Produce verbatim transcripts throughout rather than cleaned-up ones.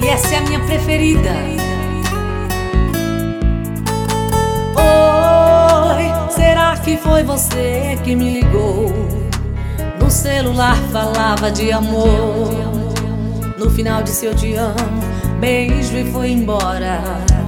essa é a minha preferida. Oi, será que foi você que me ligou? No celular falava de amor. No final disse eu te amo, beijo e foi embora.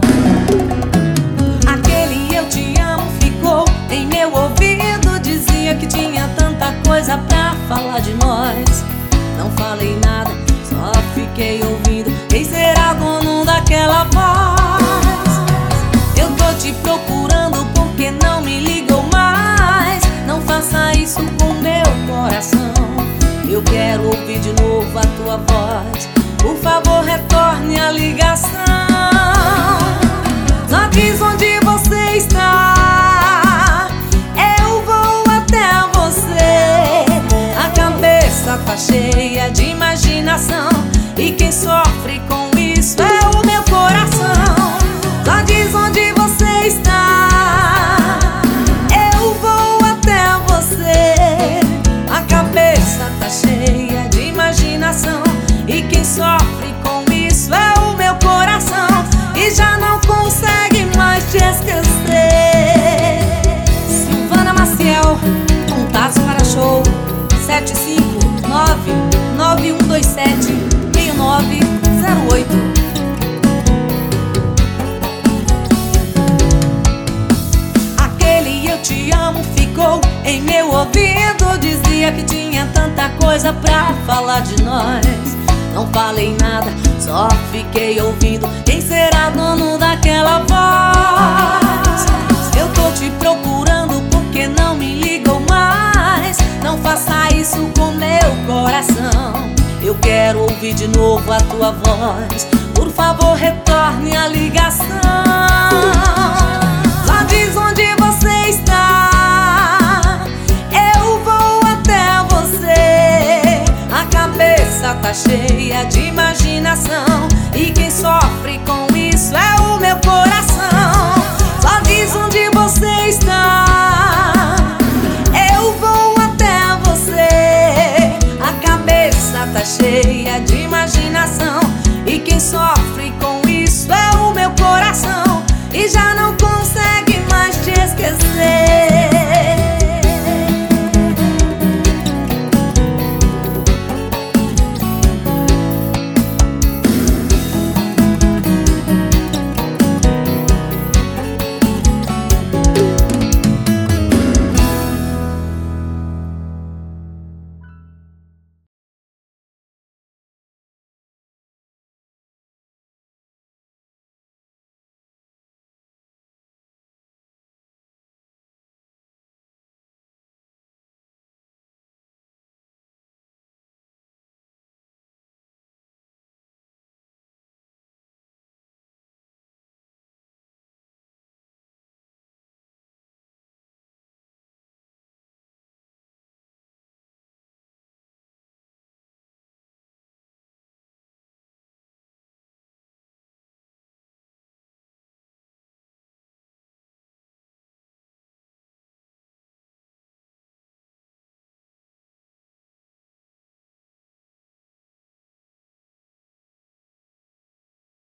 Aquele eu te amo ficou em meu ouvido. Dizia que tinha tanta coisa pra falar de nós. Não falei nada, só fiquei ouvindo. Quem será dono daquela voz? Eu tô te procurando porque não me ligou mais. Não faça isso com meu coração. Eu quero ouvir de novo a tua voz. Por favor, retorne a ligação. Só diz onde você está, eu vou até você. A cabeça tá cheia de imaginação, e quem sofre com isso é o meu coração. Só diz onde você está, eu vou até você. A cabeça tá cheia de imaginação, e quem sofre com isso é o meu coração, e já não consegue mais te esquecer. Silvana Maciel, contatos para show sete cinco nove nove um dois sete seis nove zero oito. Aquele eu te amo ficou em meu ouvido. Dizia que tinha tanta coisa pra falar de nós. Não falei nada, só fiquei ouvindo. Quem será dono daquela voz? Eu tô te procurando porque não me ligou mais. Não faça isso com meu coração. Eu quero ouvir de novo a tua voz. Por favor, retorne a ligação. Só diz onde você está, eu vou até você. A cabeça tá cheia de imaginação, e quem sofre com isso é o meu coração.